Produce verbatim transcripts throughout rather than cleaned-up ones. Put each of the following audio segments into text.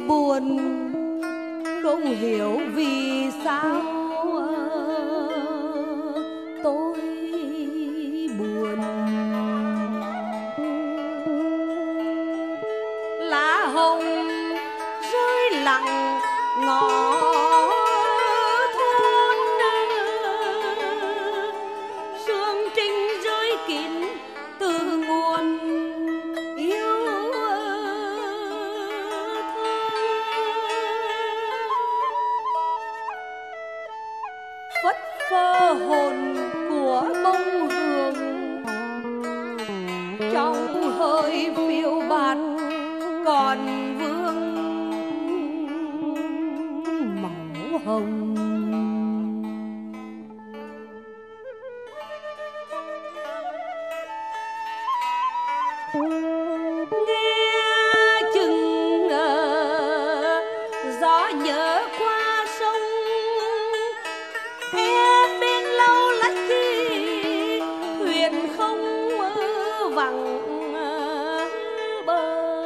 buồn, không hiểu vì sao tôi buồn. Lá hồng rơi lặng ngõ thôn, sương trinh rơi kín từ nguồn yêu thương. Phất phơ hồn của bông hương trong hơi phiêu bạt còn vương máu hồng. Nghe chừng gió nhớ qua sông, em bên lâu lách khi thuyền không vắng bờ.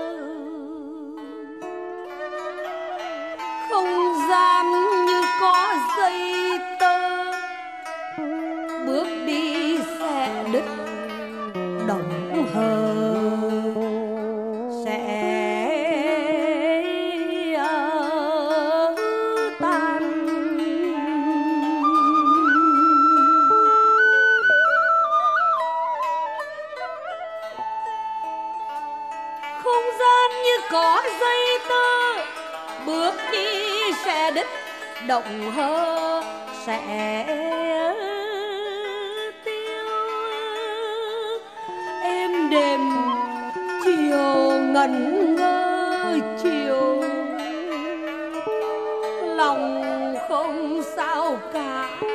Không gian như có dây tơ, bước đi sẽ đứt động hờ, sẽ tan. Không gian như có dây tơ, bước đi sẽ đứt động hơ, sẽ tiêu. Êm đềm chiều ngẩn ngơ chiều, lòng không sao cả.